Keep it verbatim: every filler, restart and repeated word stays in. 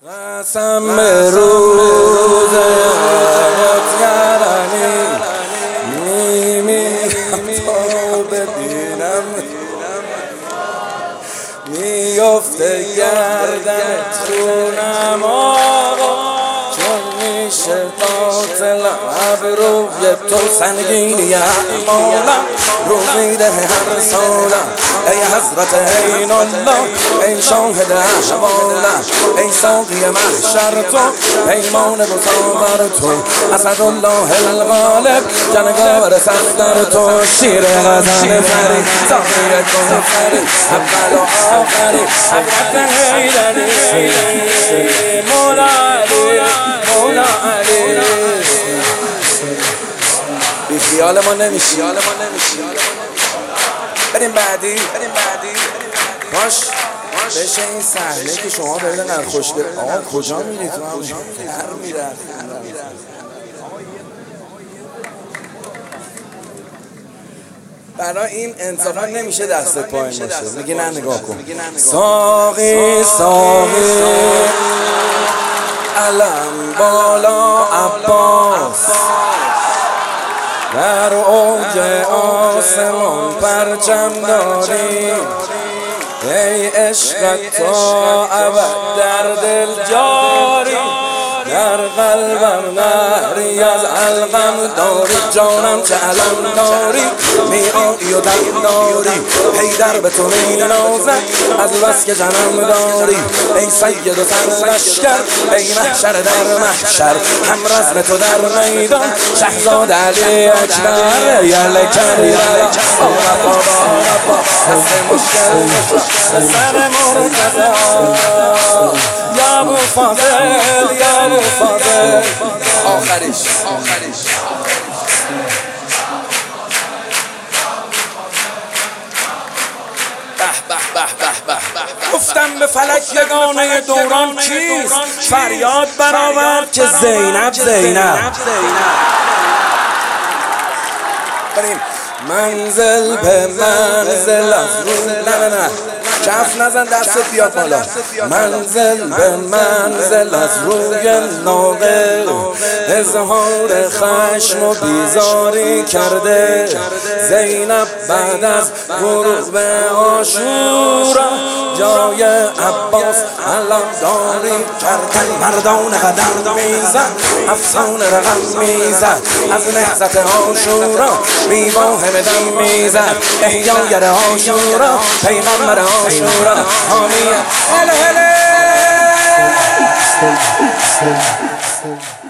قسم به روز متگرانی میمیرم تا ببینم میفته گردنت خونم آقا چون میشه قاتلم ابروی تو سنگینی اعمالم رو میده هر سالم ای حضرت عین الله ای شاهد احوالم ای ساقی محشر تو پیمان مسافر تو اسدالله الغالب جنگاور صفدر تو شیر غزل فری ساقی کوثری اول و آخری حضرت حیدری مولا علی مولا علی بی خیال ما نمیشی بریم بعدی بریم بعدی باش بشه این صحنه که شما دارید انقدر خوشگل آقا کجا میری تو هم هر میرن برای این انصافا نمیشه دستت پایین باشه میگی نه نگاه کن ساقی ساقی علم بالا عباس در اوج آسمان پرچم داری ای عشقت تا ابد در دل جاری در قلبم نهری از علقم داری جانم چه علم داری می آیی و دم داری حیدر به تو می نازد از بس که جنم داری ای سید و سرلشکر ای محشر در محشر هم رزم تو در میدان شهزاد علی اکبر یل کربلا آرپا بارپا دست مشکل سر مرتضی یا ابو فاضل یا ابو فاضل آخریش آخریش گفتم به فلک یگانه دوران کیست فریاد برآورد که زینب زینب بریم منزل به منزل از رو نه نه نه کف نزن دستت بیاد بالا منزل به منزل از روی ناقل اظهار خشم و بیزاری کرده زینب بعد از غروب عاشورا جای عباس علم داری کردن مردان قدم میزد افسانه رقم میزد از نهضت عاشورا میواهم دم میزد احیاگر عاشورا پیغمبر عاشورا حامی هله هله